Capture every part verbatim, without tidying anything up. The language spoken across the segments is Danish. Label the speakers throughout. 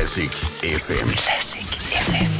Speaker 1: Classic F M.
Speaker 2: Classic F M.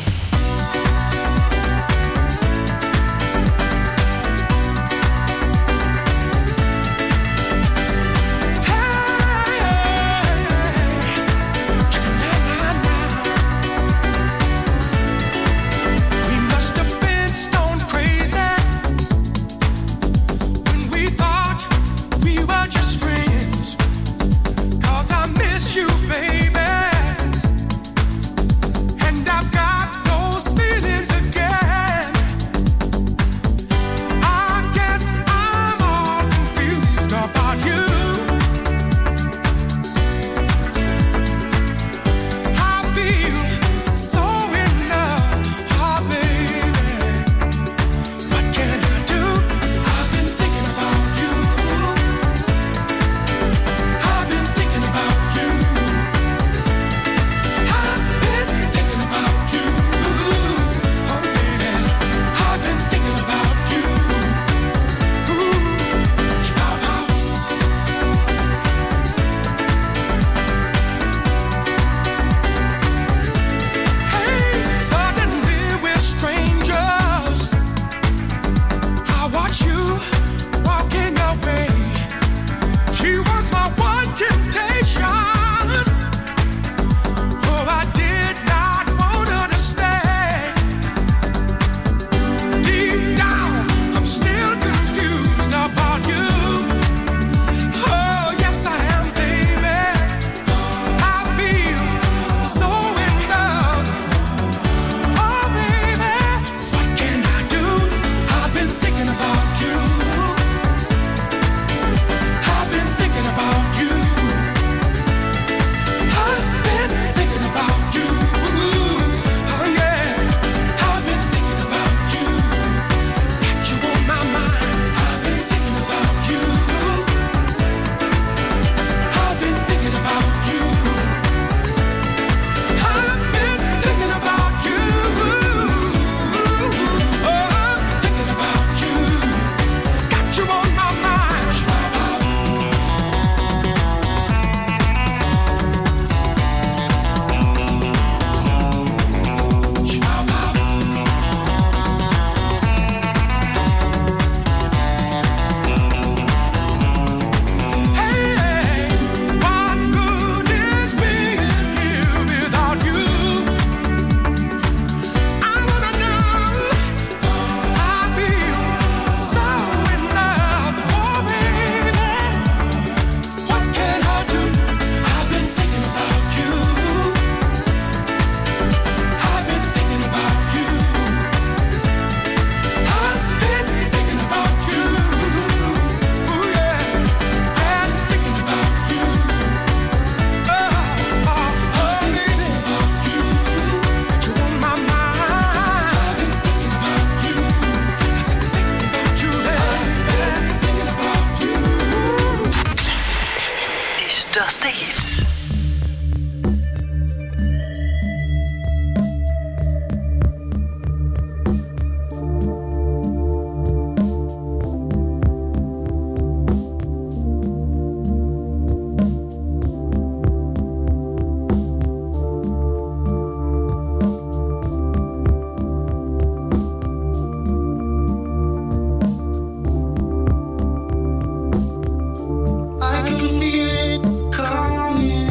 Speaker 3: I can feel it coming.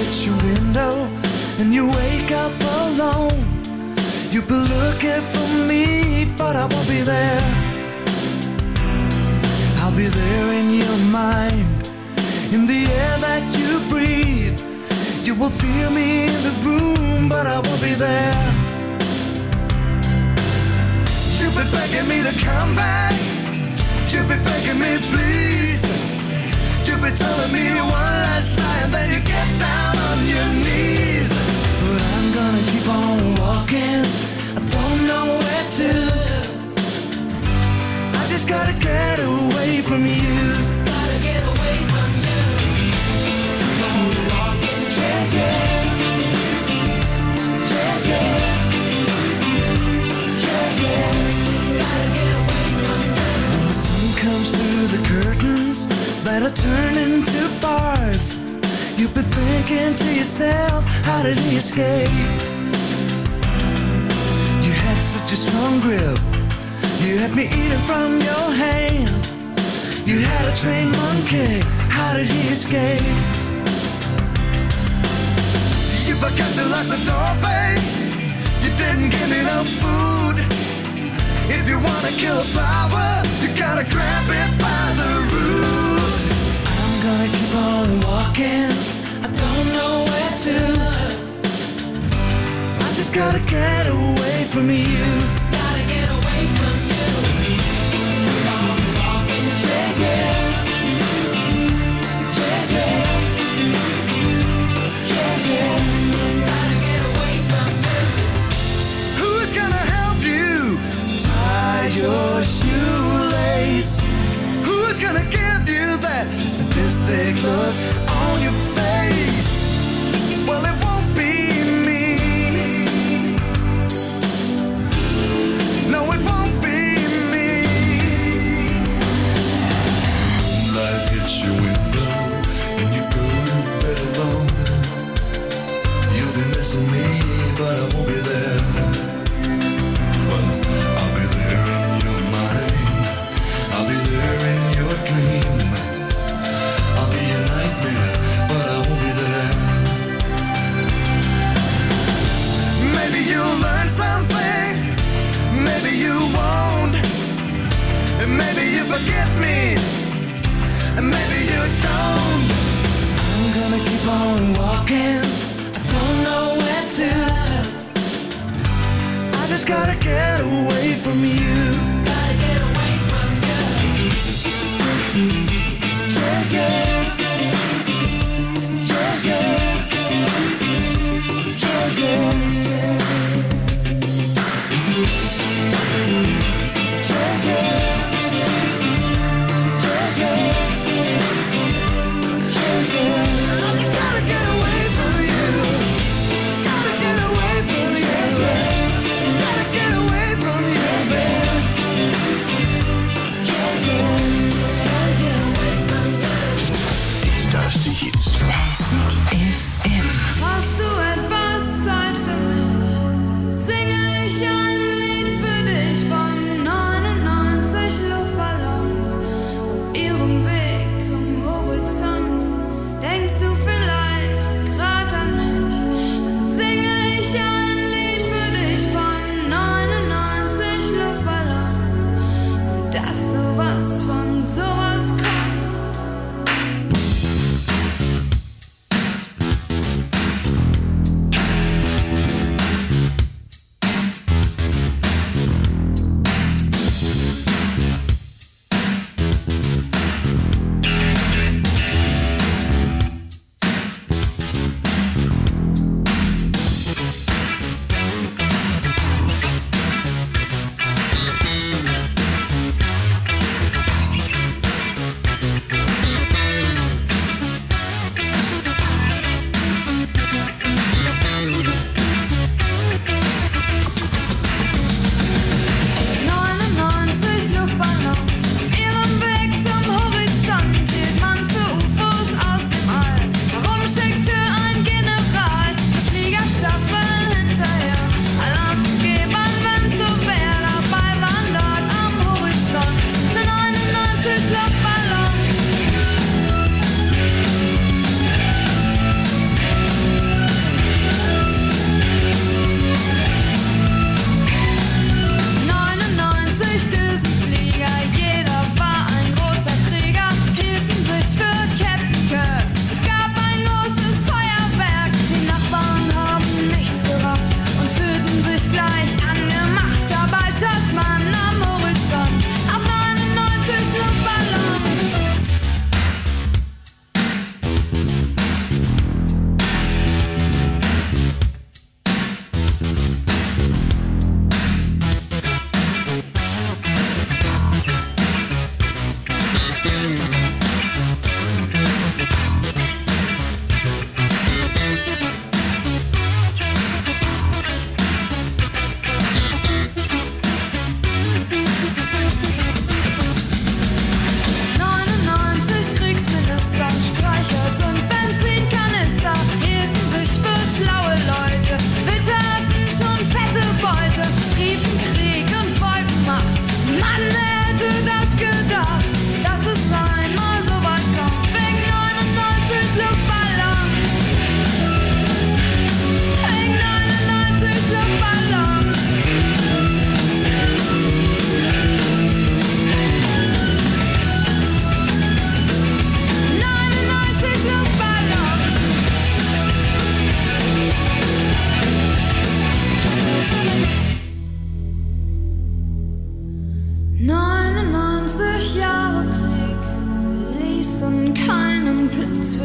Speaker 1: at your window and you wake up alone. You've been looking for me, but I won't be there. I'll be there in your mind, in the air that you breathe. You will feel me in the room, but I won't be there. You've been begging me to come back. You've been begging me, please. You've been telling me one last lie and then you get down on your knees. But I'm gonna keep on walking. I don't know where to. I just gotta get away from you. Gotta get away from you. Keep on walking, yeah, yeah. Yeah, yeah. Yeah, yeah. Gotta get away from you. When the sun comes through the curtains that are turned into bars, you've been thinking to yourself, how did he escape? You had such a strong grip. You had me eating from your hand. You had a trained monkey. How did he escape? You forgot to lock the door, babe. You didn't give me no food. If you wanna kill a flower, you gotta grab it by the root. I'm gonna keep on walking. I don't know where to. I just gotta get away from you. Gotta get away from you. Keep on walking, yeah, yeah. Yeah, yeah. Yeah, yeah. Gotta get away from you. Who's gonna help you tie your shoelace? Who's gonna give you that sadistic look on your face? Well, it won't be me. No, it won't be me. Moonlight hits your window and you go to bed alone. You'll be missing me, but I won't be there. Well, I'll be there in your mind. I'll be there in your dream. I'll be a nightmare, but I won't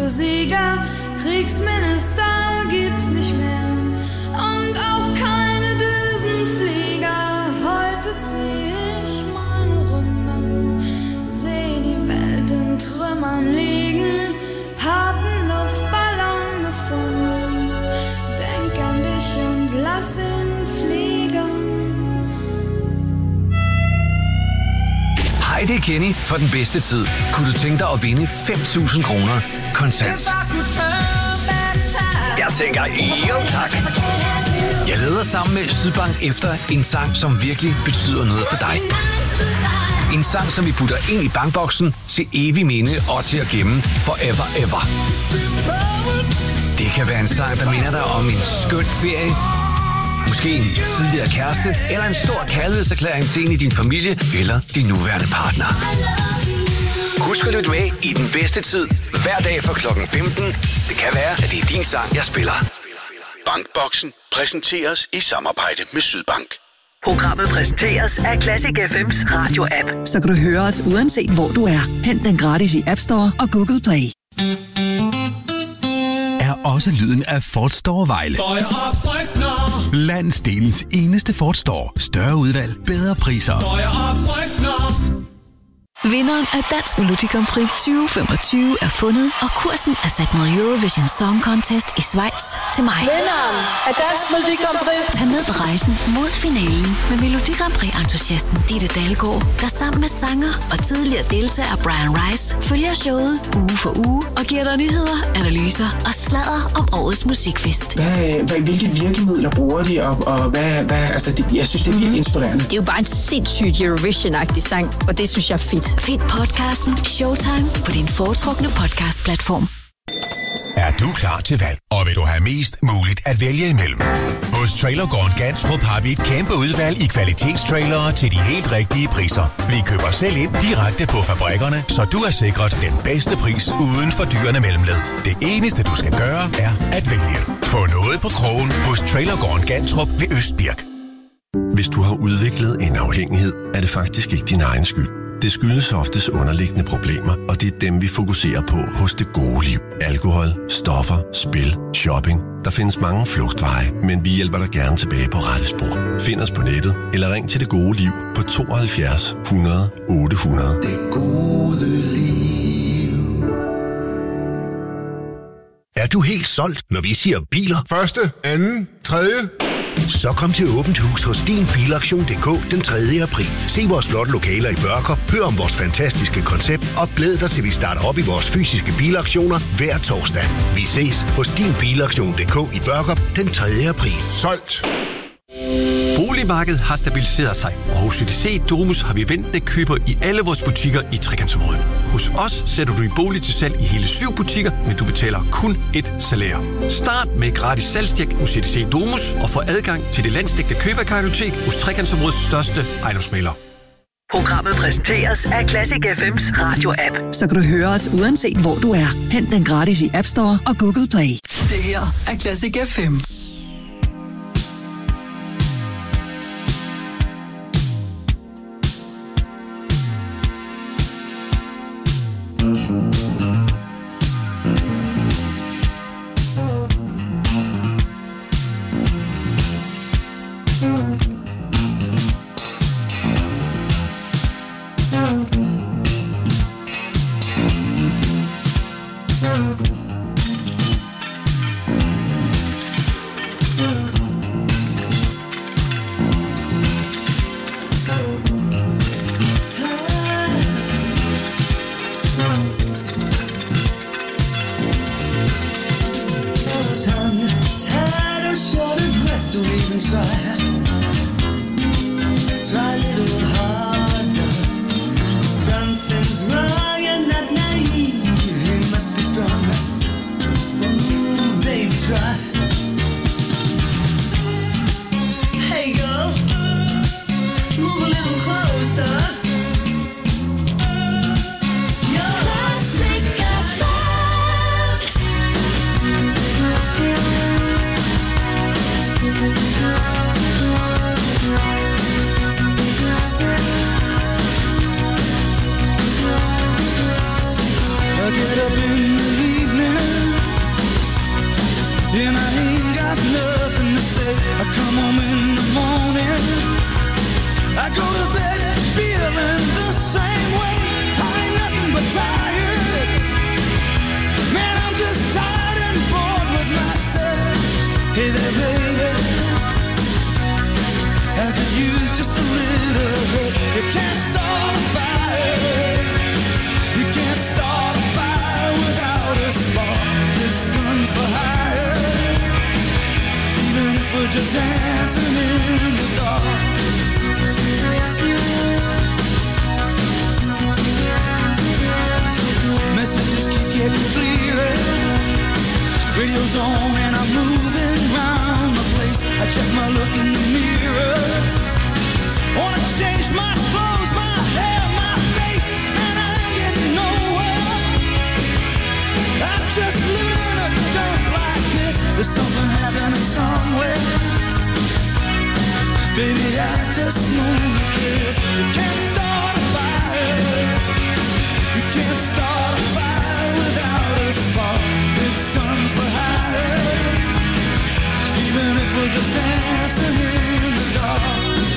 Speaker 2: du Sieger. Kriegsminister gibt's nicht mehr und auch keine Düsenflieger. Heute zieh ich meine Runden, seh die Welt in Trümmern liegen, hab einen Luftballon gefunden, denk an dich und lass ihn fliegen.
Speaker 3: Hej, det er Kenny. For den bedste tid kunne du tænke dig at vinde fem tusind kroner kontant. Jeg tænker, jo tak. Jeg leder sammen med Sydbank efter en sang, som virkelig betyder noget for dig. En sang, som vi putter ind i bankboksen til evig minde og til at gemme forever ever. Det kan være en sang, der minder dig om en skøn ferie, måske en tidligere kæreste, eller en stor kærlighedserklæring til en i din familie, eller din nuværende partner. Husk at lytte med i den bedste tid, hver dag fra klokken femten. Det kan være, at det er din sang, jeg spiller.
Speaker 4: Bankboksen præsenteres i samarbejde med Sydbank.
Speaker 5: Programmet præsenteres af Classic F M's radio-app.
Speaker 6: Så kan du høre os uanset hvor du er. Hent den gratis i App Store og Google Play.
Speaker 7: Er også lyden af Ford Store Vejle. Landsdelens eneste Ford Store. Større udvalg, bedre priser.
Speaker 8: Vinderen af Dansk Melodi Grand Prix tyve femogtyve er fundet, og kursen er sat mod Eurovision Song Contest i Schweiz til maj.
Speaker 9: Vinderen af Dansk Melodi Grand Prix.
Speaker 8: Tag med på rejsen mod finalen med Melodi Grand Prix-entusiasten Ditte Dalgaard, der sammen med sanger og tidligere deltager Brian Rice følger showet uge for uge og giver dig nyheder, analyser og sladder om årets musikfest.
Speaker 10: Hvad, hvad, hvilke virkemidler bruger de, og, og hvad, hvad, altså det, jeg synes, det er virkelig inspirerende.
Speaker 9: Det er jo bare en sindssygt Eurovision-agtig sang, og det synes jeg er fedt.
Speaker 8: Find podcasten Showtime på din foretrukne podcastplatform.
Speaker 11: Er du klar til valg, og vil du have mest muligt at vælge imellem? Hos Trailergården Gantrup har vi et kæmpe udvalg i kvalitetstrailere til de helt rigtige priser. Vi køber selv ind direkte på fabrikkerne, så du er sikret den bedste pris uden for dyrene mellemled. Det eneste du skal gøre er at vælge. Få noget på krogen hos Trailergården Gantrup ved Østbirk.
Speaker 12: Hvis du har udviklet en afhængighed, er det faktisk ikke din egen skyld. Det skyldes oftest underliggende problemer, og det er dem, vi fokuserer på hos Det Gode Liv. Alkohol, stoffer, spil, shopping. Der findes mange flugtveje, men vi hjælper dig gerne tilbage på rette spor. Find os på nettet, eller ring til Det Gode Liv på tooghalvfjerds hundrede otte hundrede.
Speaker 1: Det gode liv.
Speaker 13: Er du helt solgt, når vi siger biler? Første, anden, tredje. Så kom til åbent hus hos din bilauktion punktum d k den tredje april. Se vores flotte lokaler i Børkop, hør om vores fantastiske koncept og glæd dig til vi starter op i vores fysiske bilauktioner hver torsdag. Vi ses hos din bilauktion punktum d k i Børkop den tredje april.
Speaker 14: Solgt! Boligmarkedet har stabiliseret sig, og hos C D C Domus har vi ventende køber i alle vores butikker i trekantsområdet. Hos os sætter du din bolig til salg i hele syv butikker, men du betaler kun et salær. Start med gratis salgstjek hos C D C Domus og få adgang til det landsdækkende køberkartotek hos trekantsområdets største ejendomsmæglere.
Speaker 5: Programmet præsenteres af Classic F M's radio-app.
Speaker 6: Så kan du høre os uanset hvor du er. Hent den gratis i App Store og Google Play.
Speaker 8: Det her er Classic F M.
Speaker 1: I get up in the evening to say I come home in the morning, I go to bed feeling the same way. I ain't nothing but tired. Man, I'm just tired and bored with myself. Hey there, baby, I could use just a little help. You can't start a fire. You can't start a fire without a spark. This gun's for hire. Even if we're just dancing in the dark. Messages keep getting clearer. Radio's on and I'm moving round the place. I check my look in the mirror. Wanna change my clothes, my hair, my face, and I ain't getting nowhere. I'm just living in a dump like this. There's something happening somewhere. Baby, I just know that this. You can't start a fire. You can't start a fire without a spark. This gun's for hire. Even if we're just dancing in the dark.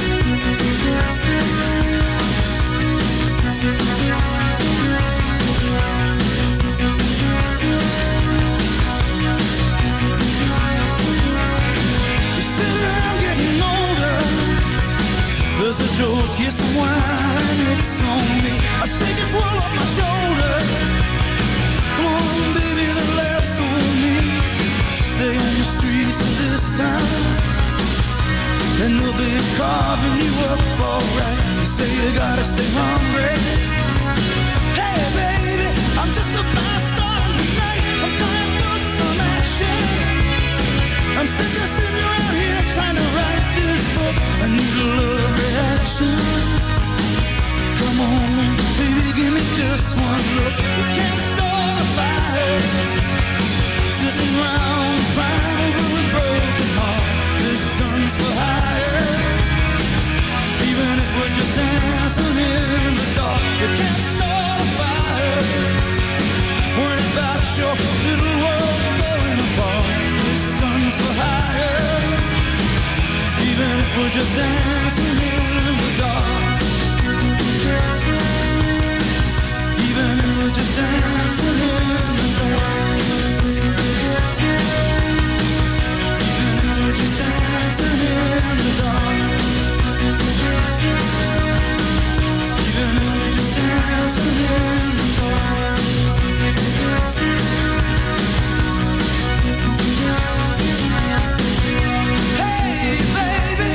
Speaker 1: You sit around getting older. There's a joke, here's some wine, it's on me. I shake this world off my shoulders. Come on, baby, the laughs on me. Stay on the streets of this town, and they'll be carving you up alright. You say you gotta stay hungry. Hey, baby, I'm just about starting tonight. I'm dying for some action. I'm sitting, sitting around here trying to write this book. I need a love reaction. Come on, baby, give me just one look. You can't start a fire. Sitting around crying over a broken heart. This gun's for hire. Even if we're just dancing in the dark, you can't start a fire. Worrying about your little world falling apart. This gun's for hire. Even if we're just dancing in the dark. Even if we're just dancing in the dark. Even if we're just dancing in the dark. Even if we're just dancing in the dark. Hey, baby.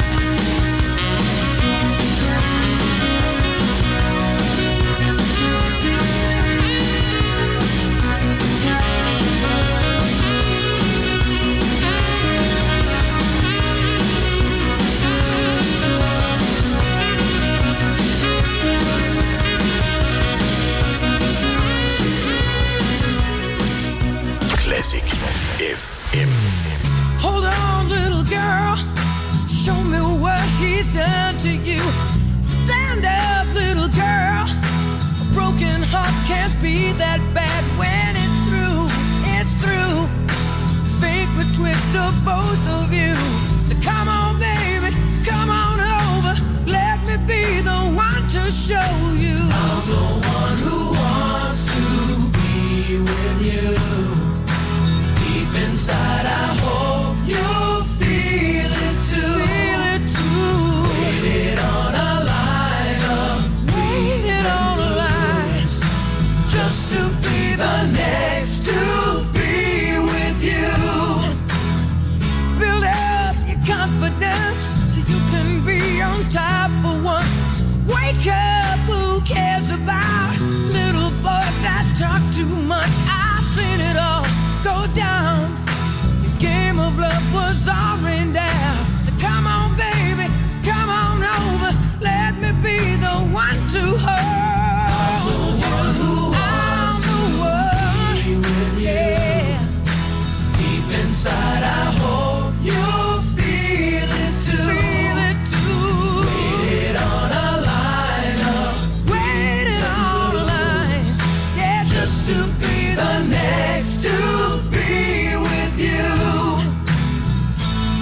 Speaker 13: Classic F M.
Speaker 15: Hold on, little girl. Show me what he's done to you. Stand up, little girl. A broken heart can't be that bad when it's through. It's through. Fate betwixt the both of you. So come on, baby, come on over. Let me be the one to show you. I'm the one who wants to be with you. Deep inside, I hope you'll feel it too. Feel it too. Waited on a line of waited on a line just to be the next to be with you. Build up your confidence so you can be on top for once. Wake up, who cares about little boys that talk too much? I've seen it all go down. The game of love was all rained down. So come on, baby, come on over. Let me be the one to hold. I'm the one who wants to be with you. Yeah. Deep inside, I hope you'll feel it too. Feel it too. Waited on a line up. Waited on a line. Yeah, just to be the next to be with you.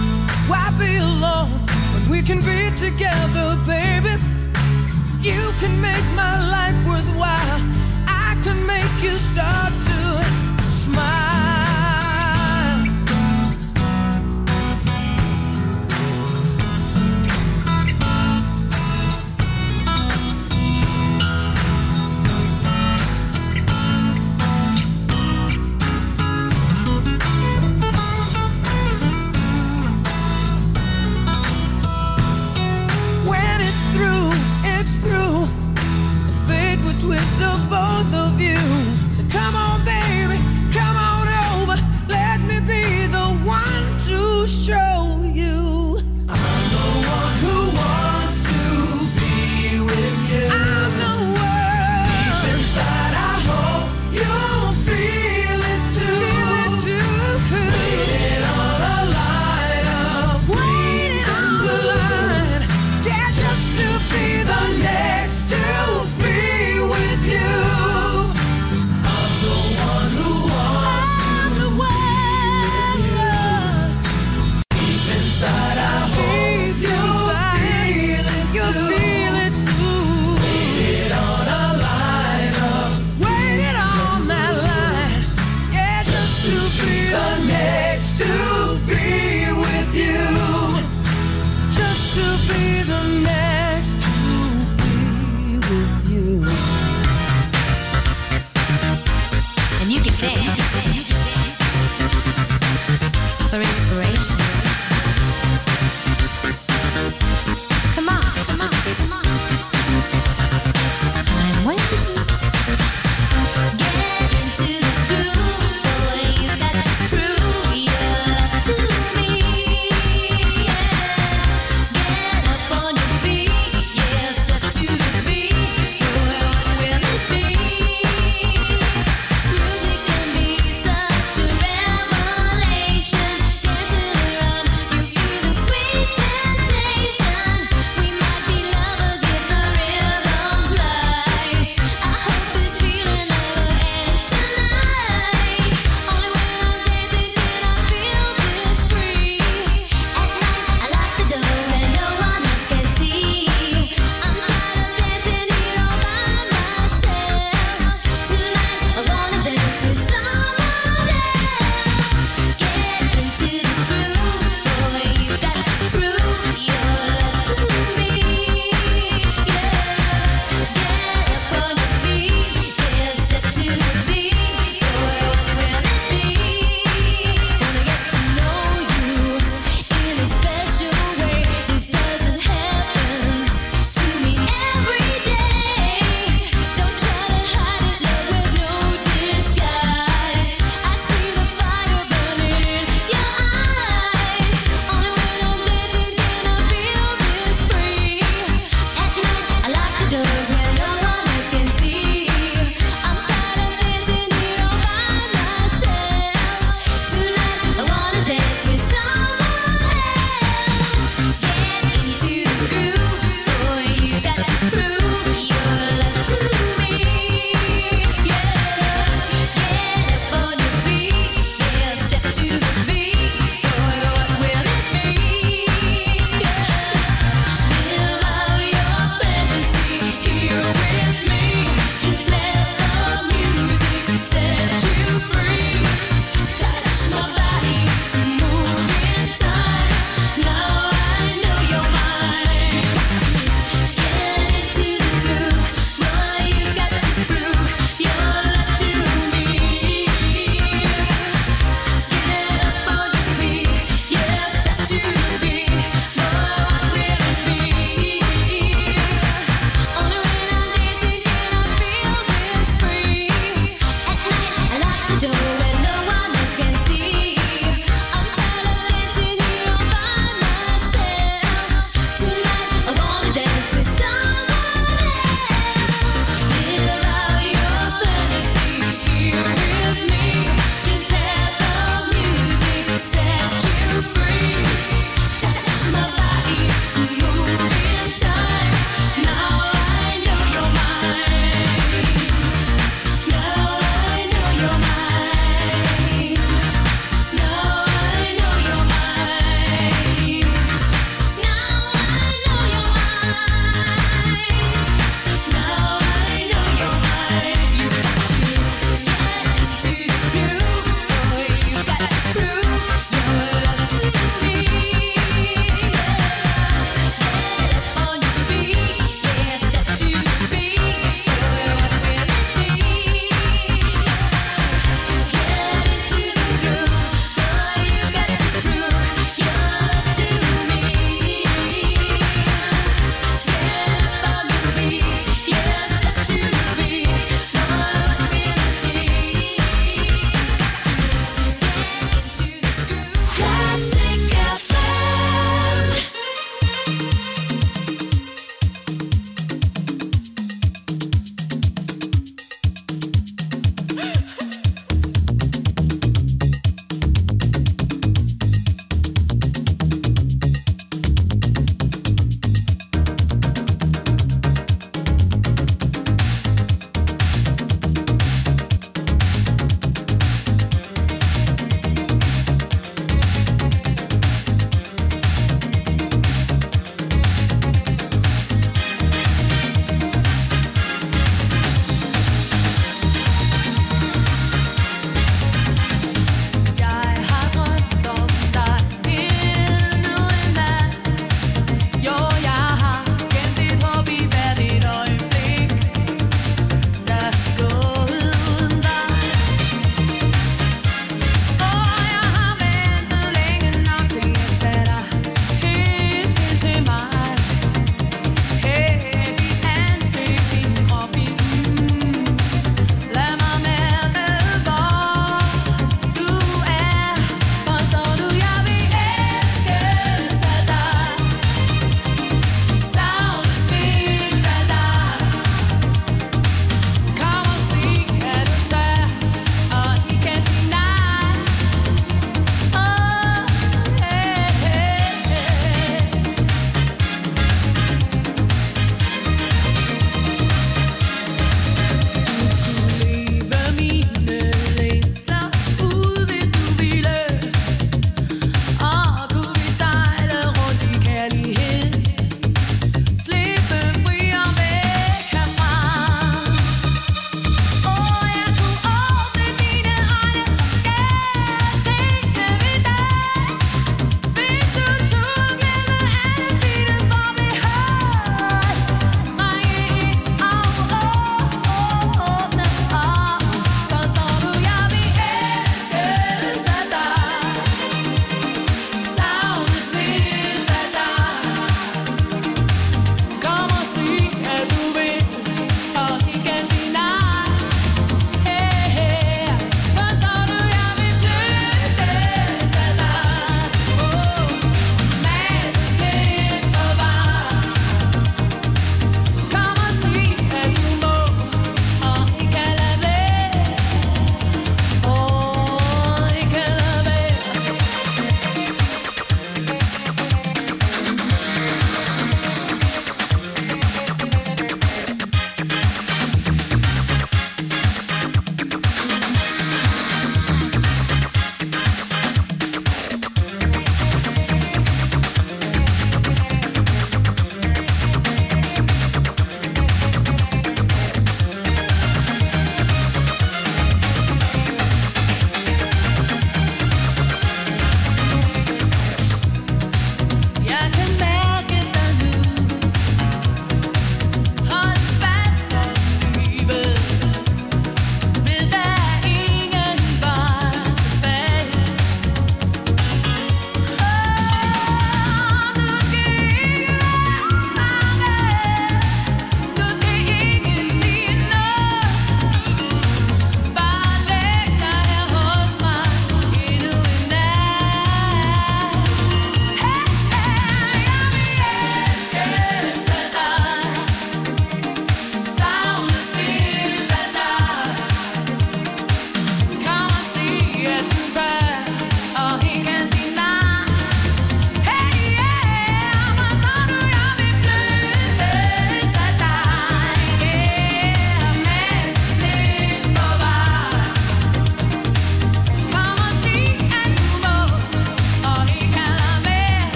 Speaker 16: You can dance for inspiration. Come on, come on, come on. I'm waiting. Get into the groove, boy. You got to prove your love to me. Yeah. Get up on your feet, yeah. Step to the beat. Well, what will it be? Music can be so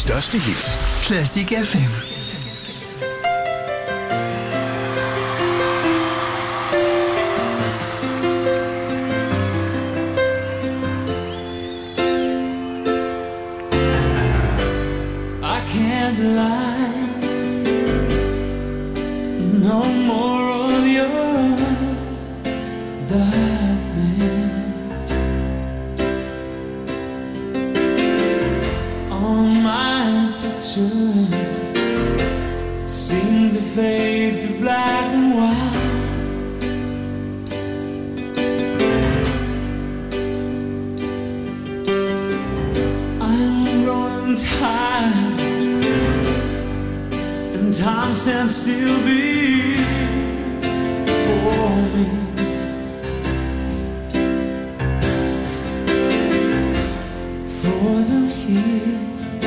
Speaker 13: største hits.
Speaker 7: Classic F M.
Speaker 15: I can't lie. No more of your darkness. All my pictures seem to fade to black and white. I'm growing tired, and time stands still before me. Frozen here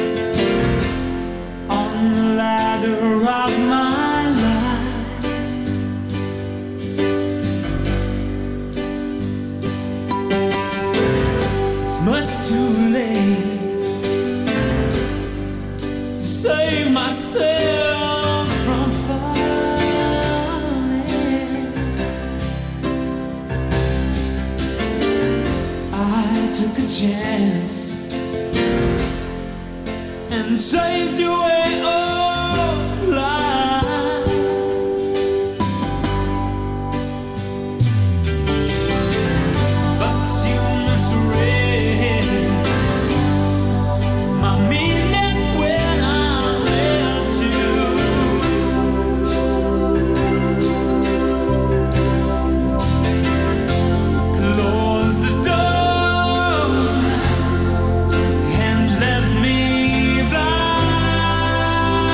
Speaker 15: on the ladder of my life. It's much too late to save myself from falling. I took a chance and chased you away all life. But you misread my meaning when I let you. Close the door and let me blind.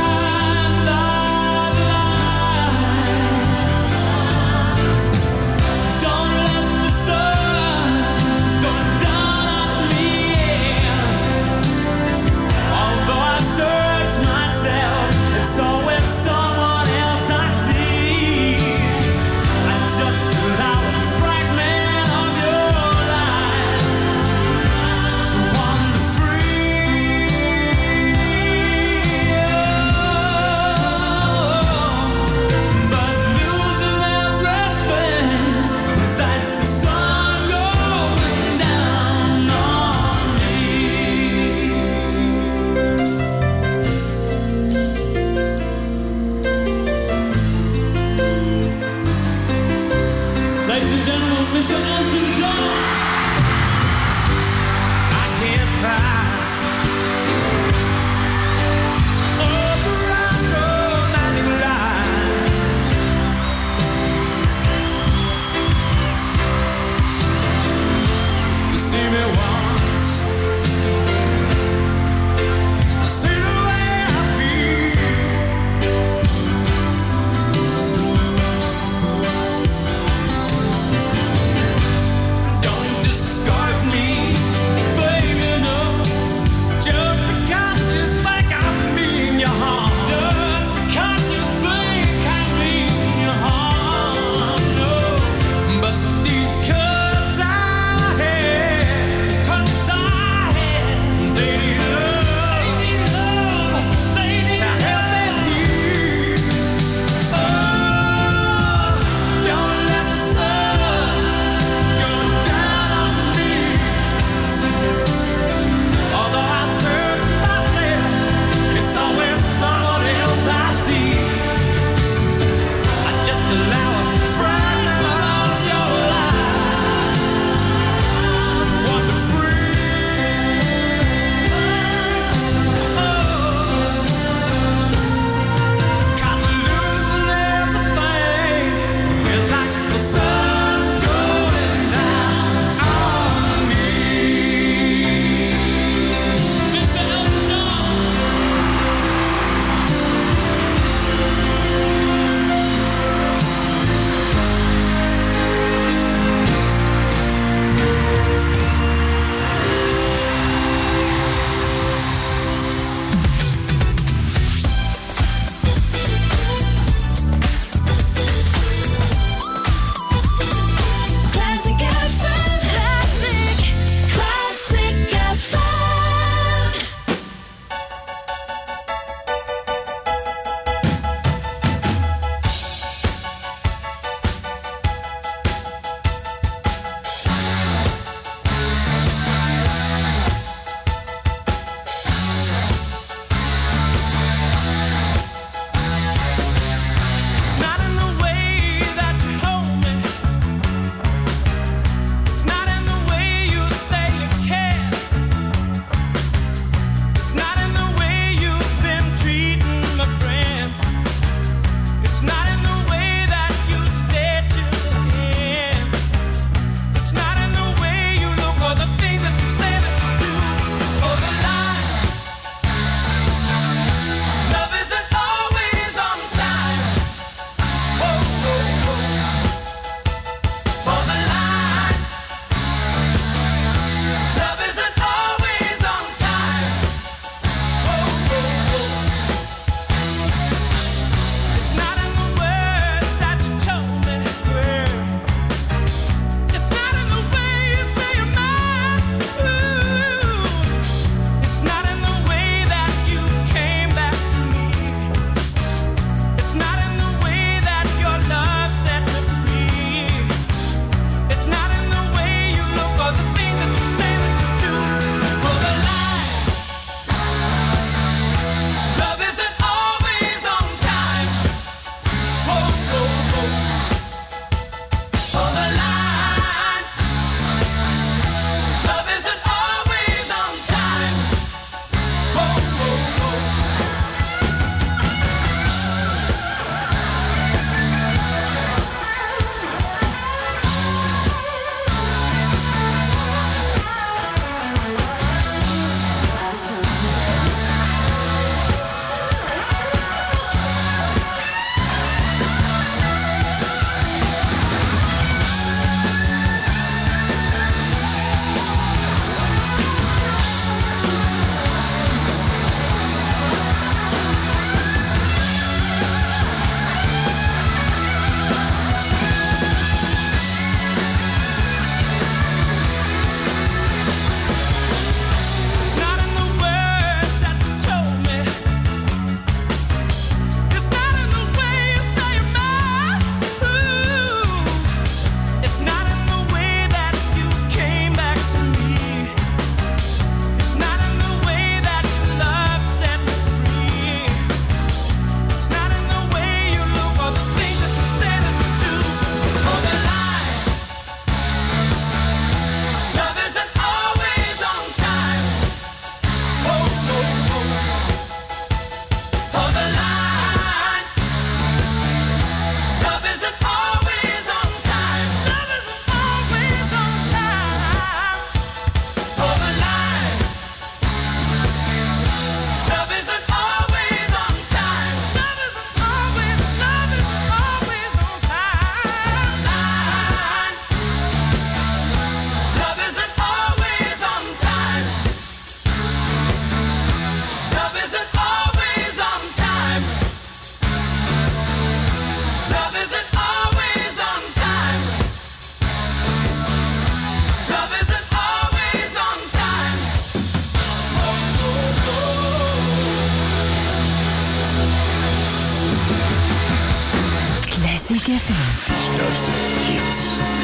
Speaker 8: Classic F M.
Speaker 13: De største hits.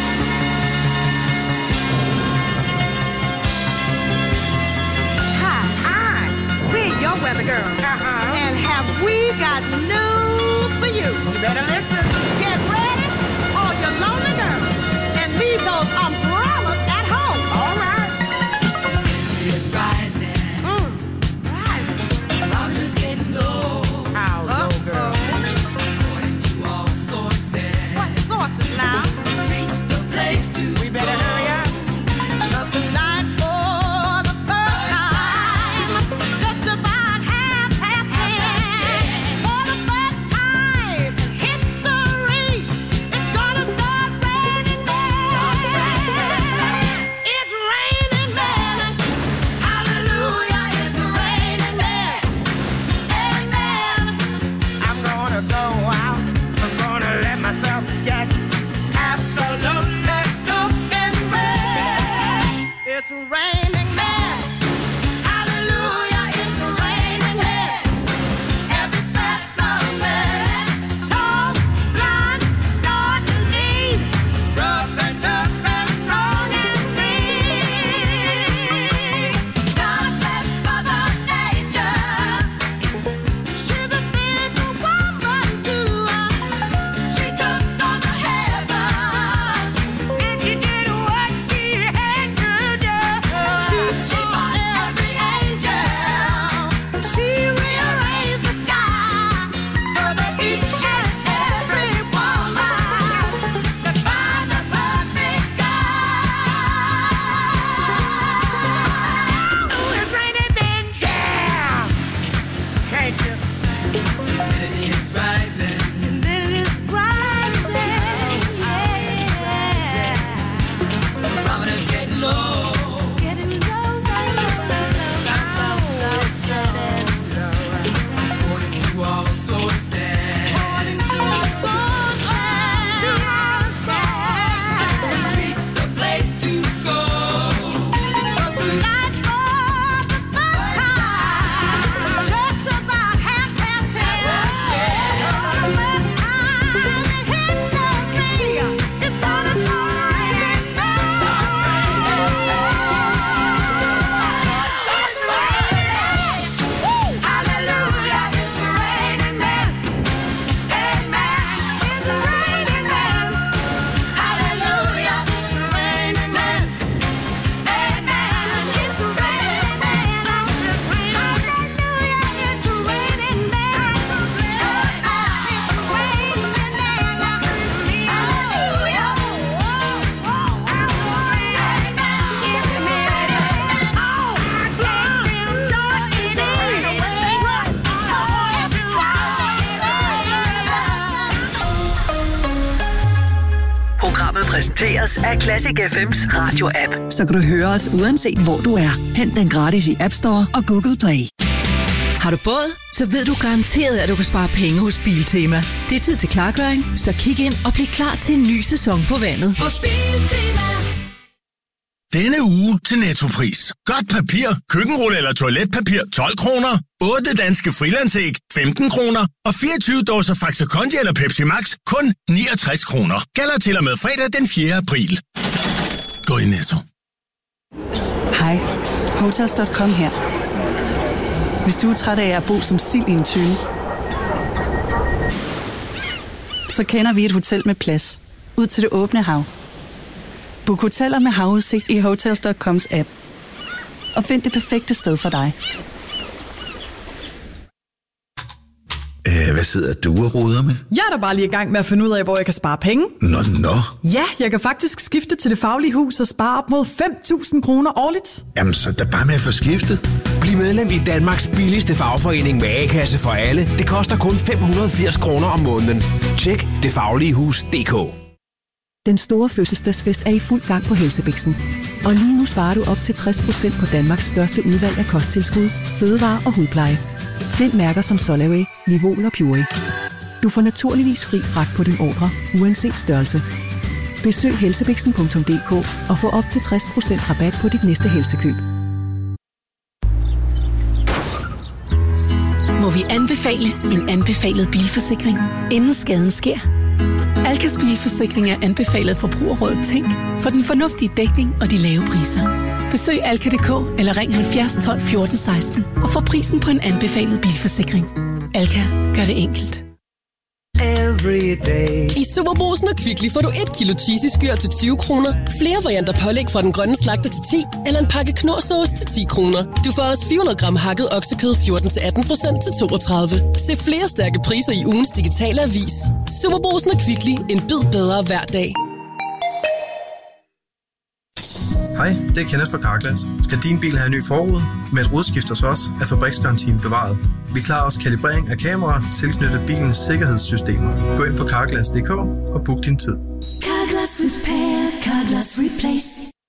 Speaker 17: Hi, hi. We're your weather girl. Uh-huh. And have we got news for you? You better listen. Get ready, all you lonely girls, and leave those umbrellas at home. All right.
Speaker 15: It's rising.
Speaker 17: Mm, rising.
Speaker 15: Thermometer's getting low.
Speaker 17: How low, girl?
Speaker 15: According to all sources.
Speaker 17: What sources now?
Speaker 15: The streets, the place to
Speaker 17: We better
Speaker 15: go.
Speaker 17: hurry up. 'Cause tonight, for the first time, just about half past ten, for the first time in history, it's gonna start raining men. It's raining men. Hallelujah, it's raining men. Amen. I'm gonna go out. I'm gonna let myself get absolutely soaking wet. It's raining men. Hallelujah, it's raining men. Every specimen, tall, blind, dark and lean, rough and tough and strong and mean. God bless Mother Nature. She's a single woman too. She took on the heaven, and she did what she had to do. She, she bought every angel. She rearranged the sky so that each and every woman could find the perfect guy. Ooh, it's raining men, yeah. Can't you?
Speaker 15: And it's rising.
Speaker 17: And then it's rising, yeah.
Speaker 15: Thermometer's getting low.
Speaker 17: It's getting low, low, low, low, low, low.
Speaker 15: According to all sources. The streets, the place to go.
Speaker 17: Just about half past ten. For the first time in history, it's gonna start raining men. It's raining. Woo! Hallelujah, it's raining men. Amen. It's raining men. Hallelujah, it's raining men. Amen. It's raining men. Hallelujah, it's raining men. It's raining men. Hallelujah. Oh, oh,
Speaker 5: Programmet præsenteres af Classic F M's radio-app.
Speaker 6: Så kan du høre os uanset hvor du er. Hent den gratis i App Store og Google Play.
Speaker 18: Har du båd? Så ved du garanteret, at du kan spare penge hos Biltema. Det er tid til klargøring, så kig ind og bliv klar til en ny sæson på vandet.
Speaker 15: Hos Biltema.
Speaker 19: Denne uge til Nettopris. Godt papir, køkkenrulle eller toiletpapir tolv kroner. otte danske frilandsæg femten kroner. Og fireogtyve dåser Faxe Kondi eller Pepsi Max kun niogtres kroner. Gælder til og med fredag den fjerde april. Gå i Netto.
Speaker 20: Hej, Hotels punktum com her. Hvis du er træt af at bo som sild i en tønde, så kender vi et hotel med plads ud til det åbne hav. Book hoteller med havudsigt i Hotels punktum coms app. Og find det perfekte sted for dig.
Speaker 21: Æh, hvad sidder du og roder med?
Speaker 22: Jeg er da bare lige i gang med at finde ud af, hvor jeg kan spare penge.
Speaker 21: Nå, nå.
Speaker 22: Ja, jeg kan faktisk skifte til Det Faglige Hus og spare op mod fem tusind kroner årligt.
Speaker 21: Jamen, så er der bare med at få skiftet.
Speaker 23: Bliv medlem i Danmarks billigste fagforening med A-kasse for alle. Det koster kun fem hundrede og firs kroner om måneden. Tjek det faglige hus punktum d k.
Speaker 24: Den store fødselsdagsfest er i fuld gang på Helsebiksen. Og lige nu sparer du op til tres procent på Danmarks største udvalg af kosttilskud, fødevarer og hudpleje. Find mærker som Solaway, Livol og Puree. Du får naturligvis fri fragt på din ordre, uanset størrelse. Besøg helsebiksen punktum d k og få op til tres procent rabat på dit næste helsekøb.
Speaker 25: Må vi anbefale en anbefalet bilforsikring, inden skaden sker?
Speaker 2: Alkas bilforsikring er anbefalet forbrugerrådet Tænk for den fornuftige dækning og de lave priser. Besøg alka punktum d k eller ring halvfjerds tolv fjorten seksten og få prisen på en anbefalet bilforsikring. Alka gør det enkelt.
Speaker 3: Every day. I Superbrugsen og Kvickly får du et kilo cheesy skyr til tyve kroner, flere varianter pålæg fra den grønne slagter til ti, eller en pakke knorrsauce til ti kroner. Du får også fire hundrede gram hakket oksekød fjorten til atten procent til toogtredive. Se flere stærke priser i ugens digitale avis. Superbrugsen og Kvickly. En bid bedre hver dag.
Speaker 4: Hej, det er Kenneth fra Carglass. Skal din bil have en ny forrude? Med et rodskift hos os er fabriksgarantien bevaret. Vi klarer også kalibrering af kameraer tilknyttet bilens sikkerhedssystemer. Gå ind på carglass punktum d k og book din tid.
Speaker 8: Carglass Repair, Carglass Replace.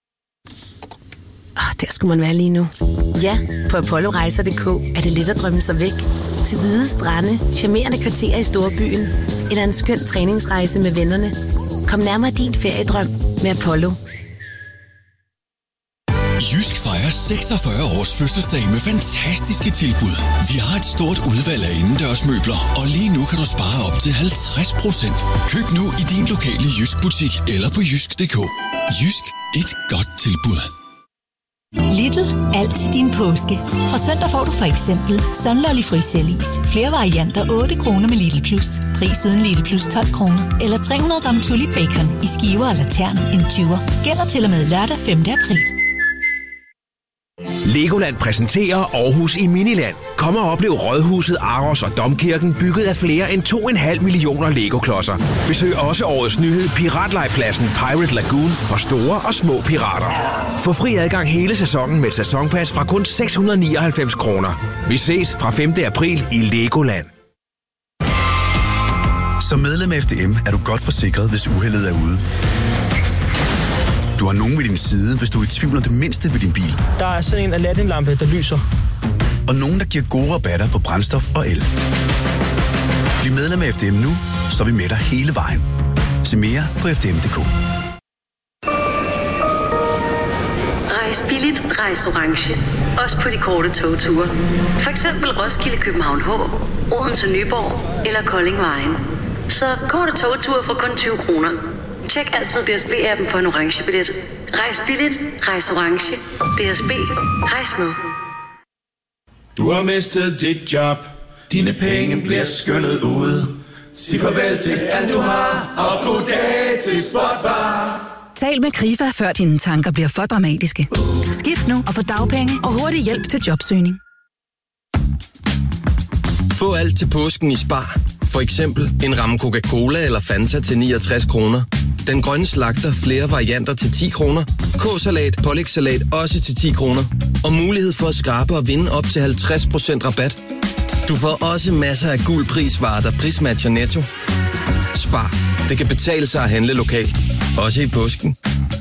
Speaker 8: Oh, der skulle man være lige nu. Ja, på apollo rejser punktum d k er det let at drømme sig væk. Til hvide strande, charmerende kvarterer i storbyen, eller en skøn træningsrejse med vennerne. Kom nærmere din feriedrøm med Apollo.
Speaker 10: Jysk fejrer seksogfyrre års fødselsdag med fantastiske tilbud. Vi har et stort udvalg af indendørsmøbler, og lige nu kan du spare op til halvtreds procent. Køb nu i din lokale Jysk butik eller på jysk punktum d k. Jysk, et godt tilbud.
Speaker 25: Lidl, alt til din påske. Fra søndag får du for eksempel Sunlolly Frisellis. Flere varianter otte kroner med Lidl Plus. Pris uden Lidl Plus tolv kroner. Eller tre hundrede gram Tulip Bacon i skiver eller tern en tyver. Gælder til og med lørdag femte april.
Speaker 23: Legoland præsenterer Aarhus i Miniland. Kom og oplev Rådhuset, Aros og Domkirken bygget af flere end to komma fem millioner Lego-klodser. Besøg også årets nyhed Piratlejpladsen Pirate Lagoon for store og små pirater. Få fri adgang hele sæsonen med sæsonpas fra kun seks hundrede nioghalvfems kroner. Vi ses fra femte april i Legoland.
Speaker 26: Som medlem af F D M er du godt forsikret, hvis uheldet er ude. Du har nogen ved din side, hvis du er i tvivl om det mindste ved din bil.
Speaker 27: Der er sådan en Aladdin-lampe, der lyser.
Speaker 26: Og nogen, der giver gode rabatter på brændstof og el. Bliv medlem af F D M nu, så er vi med dig hele vejen. Se mere på f d m punktum d k.
Speaker 28: Rejs billigt, rejs orange. Også på de korte togture. For eksempel Roskilde, København H, Odense, Nyborg eller Kolding Vejen. Så korte togture for kun tyve kroner. Tjek altid D S B-appen for en orange billet. Rejs billigt, rejs orange. D S B, rejs med.
Speaker 1: Du har mistet dit job. Dine penge bliver skyllet ud. Sig farvel til alt du har, og goddag til Spotbar.
Speaker 29: Tal med Krifa, før dine tanker bliver for dramatiske. Skift nu og få dagpenge og hurtig hjælp til jobsøgning.
Speaker 30: Få alt til påsken i Spar. For eksempel en ramme Coca-Cola eller Fanta til niogtres kroner. Den grønne slagter flere varianter til ti kroner. K-salat, pålægssalat også til ti kroner. Og mulighed for at skrabe og vinde op til halvtreds procent rabat. Du får også masser af gul prisvarer, der prismatcher Netto. Spar. Det kan betale sig at handle lokalt. Også i påsken.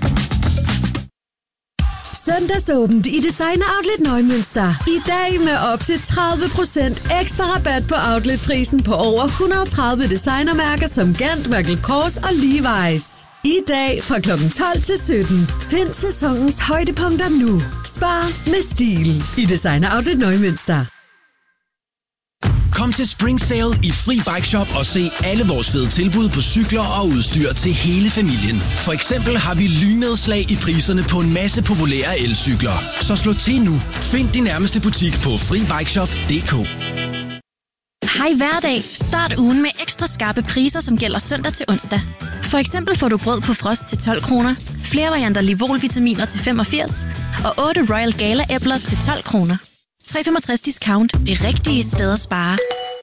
Speaker 31: Søndagsåbent i Designer Outlet Neumünster. I dag med op til tredive procent ekstra rabat på outletprisen på over et hundrede og tredive designermærker som Gant, Michael Kors og Levi's. I dag fra klokken tolv til sytten. Find sæsonens højdepunkter nu. Spar med stil i Designer Outlet Neumünster.
Speaker 23: Kom til Spring Sale i Fri Bike Shop og se alle vores fede tilbud på cykler og udstyr til hele familien. For eksempel har vi lynedslag i priserne på en masse populære elcykler. Så slå til nu. Find din nærmeste butik på fri bike shop punktum d k.
Speaker 32: Hej hverdag. Start ugen med ekstra skarpe priser, som gælder søndag til onsdag. For eksempel får du brød på frost til tolv kroner, flere varianter Livol-vitaminer til femogfirs og otte Royal Gala-æbler til tolv kroner. tre komma femogtres discount. Det rigtige sted at spare.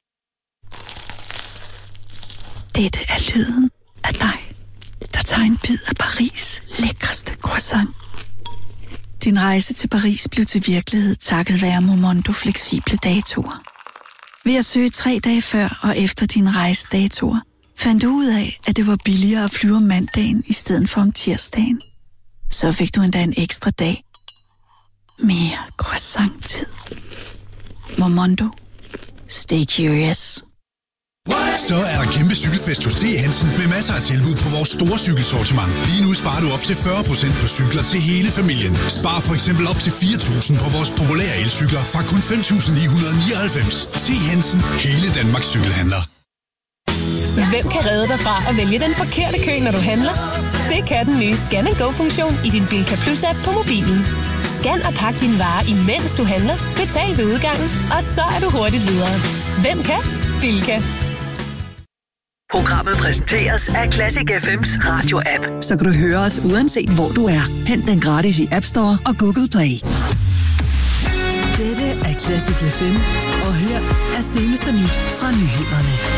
Speaker 18: Dette er lyden af dig, der tager en bid af Paris' lækreste croissant. Din rejse til Paris blev til virkelighed takket være Momondo fleksible datoer. Ved at søge tre dage før og efter din rejsedatoer, fandt du ud af, at det var billigere at flyve om mandagen i stedet for om tirsdagen. Så fik du endda en ekstra dag. Mere croissant-tid. Momondo. Stay curious.
Speaker 33: Så er der kæmpe cykelfest hos T. Hansen med masser af tilbud på vores store cykelsortiment. Lige nu sparer du op til fyrre procent på cykler til hele familien. Spar for eksempel op til fire tusind på vores populære elcykler fra kun fem tusind ni hundrede nioghalvfems. T. Hansen. Hele Danmarks cykelhandler.
Speaker 32: Hvem kan redde dig fra at vælge den forkerte kø, når du handler? Det kan den nye Scan and Go-funktion i din Bilka Plus-app på mobilen. Scan og pak dine varer, imens du handler. Betal ved udgangen, og så er du hurtigt videre. Hvem kan? Bilka.
Speaker 31: Programmet præsenteres af Classic F M's radio-app. Så kan du høre os uanset hvor du er. Hent den gratis i App Store og Google Play. Dette er Classic F M, og her er seneste nyt fra nyhederne.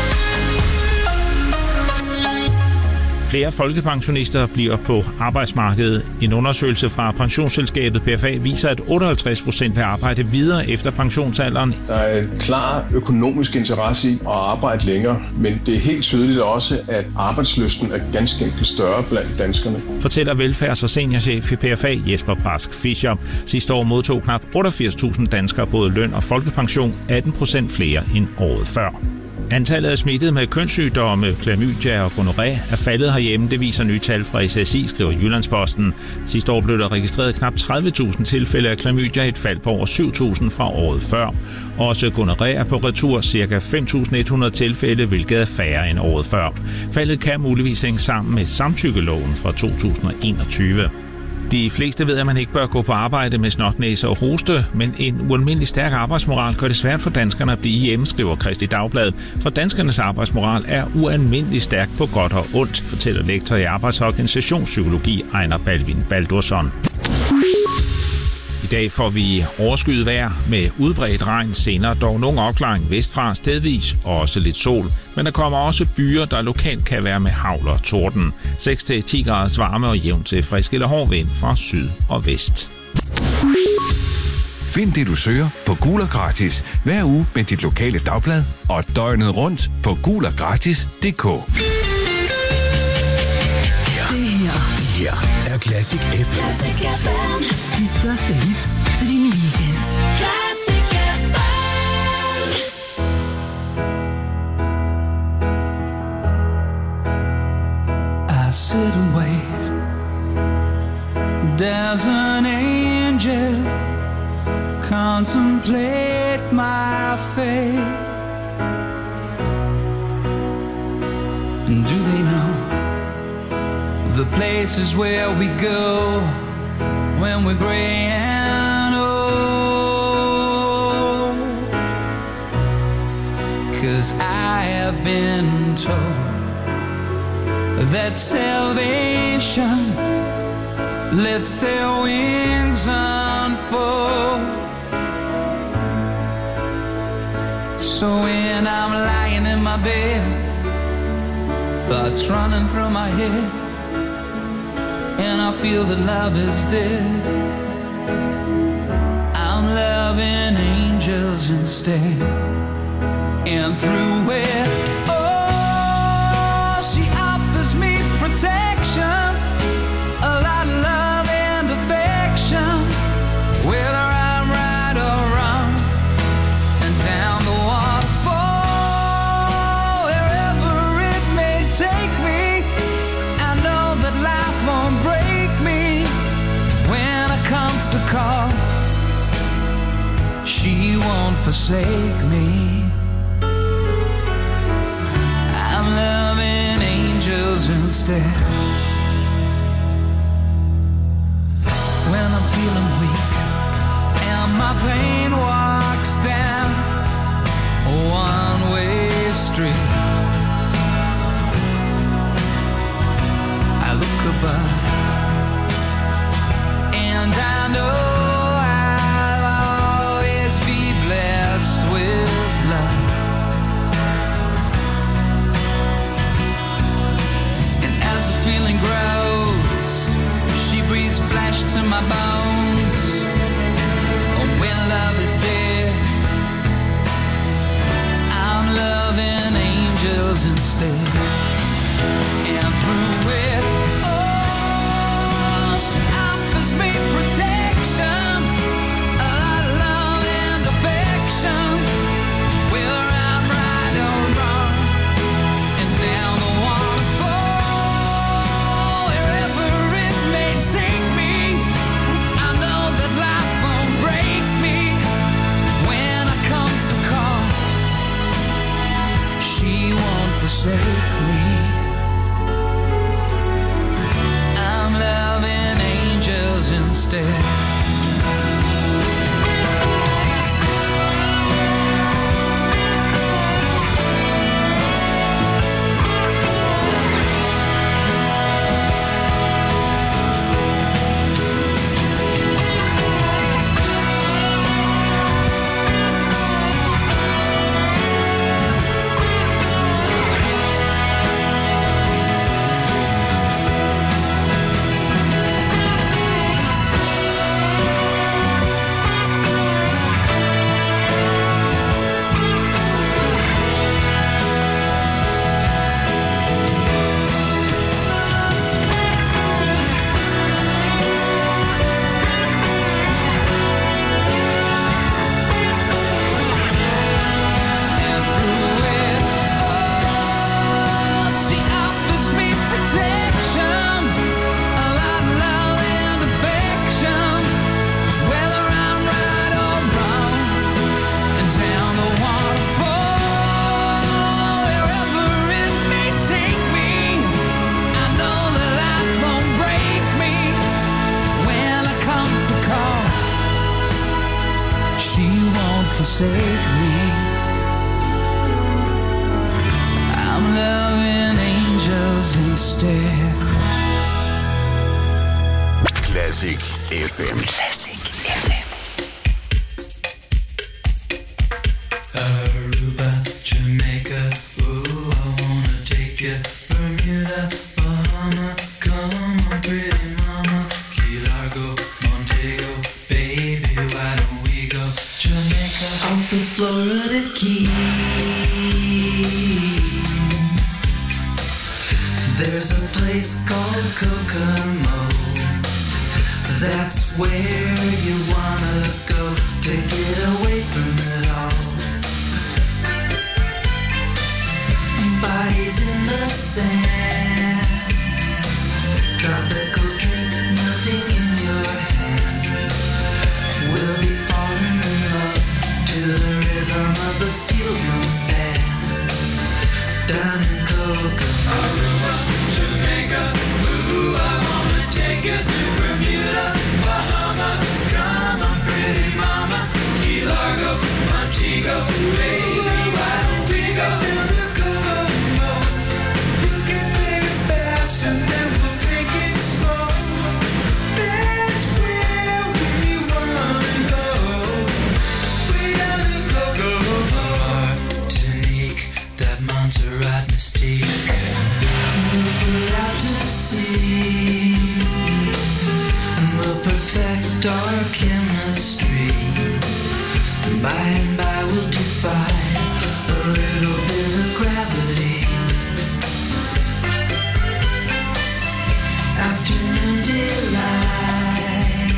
Speaker 5: Flere folkepensionister bliver på arbejdsmarkedet. En undersøgelse fra pensionsselskabet P F A viser, at otteoghalvtreds procent vil arbejde videre efter pensionsalderen.
Speaker 6: Der er en klar økonomisk interesse i at arbejde længere, men det er helt tydeligt også, at arbejdslysten er ganske enkelt større blandt danskerne.
Speaker 5: Fortæller velfærds- og seniorchef i P F A Jesper Brask Fischer. Sidste år modtog knap otteogfirs tusind danskere både løn og folkepension, atten procent flere end året før. Antallet af smittede med kønssygdomme, klamydia og gonorrhea er faldet herhjemme. Det viser nye tal fra S S I, skriver Jyllandsposten. Sidste år blev der registreret knap tredive tusind tilfælde af klamydia, et fald på over syv tusind fra året før. Også gonorrhea på retur, ca. fem tusind et hundrede tilfælde, hvilket er færre end året før. Faldet kan muligvis hænge sammen med samtykkeloven fra to tusind og enogtyve. De fleste ved, at man ikke bør gå på arbejde med snotnæse og hoste, men en ualmindelig stærk arbejdsmoral gør det svært for danskerne at blive hjemme, skriver Kristi Dagblad. For danskernes arbejdsmoral er ualmindelig stærk på godt og ondt, fortæller lektor i arbejdsorganisationspsykologi Ejner Balvin Baldursson. I dag får vi overskyet vejr med udbredt regn, senere dog nogen opklaring vestfra, stedvis og også lidt sol. Men der kommer også byer, der lokalt kan være med hagl og torden. seks til ti graders varme og jævn til frisk eller hård vind fra syd og vest.
Speaker 23: Find det, du søger på Gul og Gratis hver uge med dit lokale dagblad og døgnet rundt på gul og gratis punktum d k.
Speaker 31: Det her,
Speaker 33: her er Classic F M.
Speaker 31: Classic F M. De største hits til din weekend. Classic F M.
Speaker 1: I sit and wait. There's an angel contemplate my fate. And do they know the places where we go when we're gray and old? 'Cause I have been told that salvation lets their wings unfold. So when I'm lying in my bed, thoughts running through my head, and I feel that love is dead, I'm loving angels instead. And through it, oh, she offers me protection, a lot of love and affection, whether I'm right or wrong, and down the waterfall, wherever it may take me, I know that life won't break me when it comes to call. She won't forsake me. I'm loving angels instead. When I'm feeling weak and my pain walks down a one-way street, I look above and I know I'll always be blessed with love. And as the feeling grows, she breathes flesh to my bones. And when love is dead, I'm loving angels instead. And through it, oh, she offers me protection, a lot of love and affection, whether I'm right or wrong, and down the waterfall, wherever it may take me, I know that life won't break me when I come to call. She won't forsake me. I'm loving angels instead. Forsake me. I'm loving angels instead.
Speaker 7: Classic F M.
Speaker 1: Classic F M. Aruba, Jamaica, ooh, I wanna take you. Bermuda, Bahama, come on, pretty mama. Key Largo, Montego, baby, why don't we go? Jamaica, off the Florida Keys. There's a place called Kokomo. That's where you wanna go to get away from it all. Bodies in the sand, tropical drink melting in your hand. We'll be falling in love to the rhythm of the steel drum band. Down in Kokomo, Jamaica, ooh, I wanna take you to Bermuda, Bahama, come on, pretty mama. Key Largo, Montego, baby, why don't we go down to Kokomo? You can play it fast and then we'll take it slow. That's where we wanna go. Way down in Kokomo. Martinique, that Montserrat mystique. We'll put out to sea. We'll perfect our chemistry. By and by we'll defy a little bit of gravity. Afternoon delight,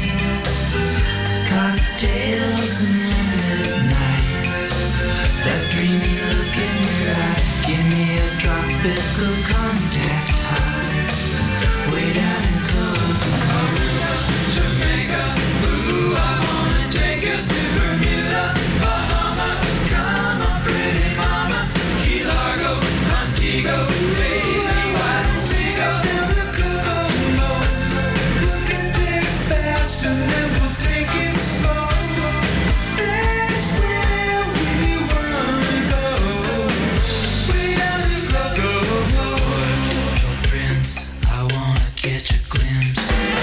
Speaker 1: cocktails and moonlit nights. That dreamy look in your eye, give me a tropical contact high. Way down in Kokomo, Jamaica, ooh, I wanna take you to Bermuda, Bahama, come on, pretty mama. Key Largo, Montego, baby, why don't we go down to Kokomo? We can play it fast and then we'll take it slow. That's where we wanna go. Way down in Kokomo. Prince, I wanna catch a glimpse.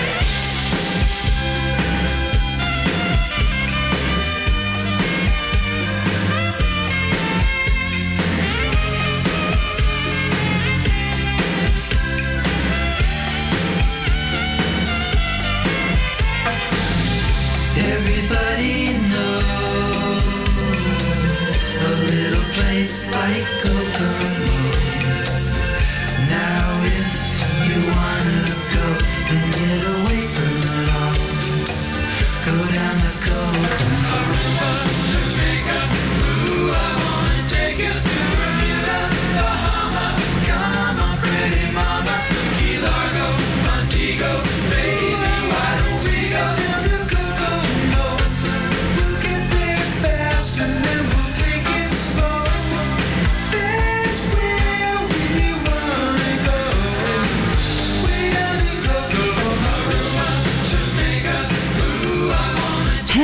Speaker 1: Everybody knows a little place like Kokomo. Now if you wanna go and get away from it all, go down to Kokomo. Jamaica, ooh, I wanna take you to Bermuda, Bahama, come on, pretty mama. Key Largo, Montego, baby, why don't we go down to Kokomo? We can play it fast and then we'll take it slow. That's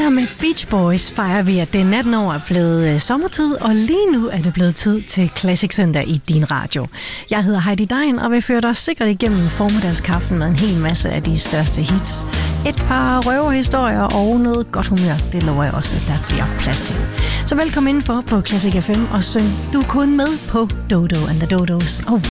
Speaker 9: Sammen med Beach Boys fejrer vi, at det natten over er blevet øh, sommertid, og lige nu er det blevet tid til Classic Søndag i din radio. Jeg hedder Heidi Dein, og vil føre dig sikkert igennem formiddagskaffen med en hel masse af de største hits. Et par røverhistorier og noget godt humør, det lover jeg også, at der bliver plads til. Så velkommen indenfor på Classic F M og syng Du er kun med på Dodo and the Dodos og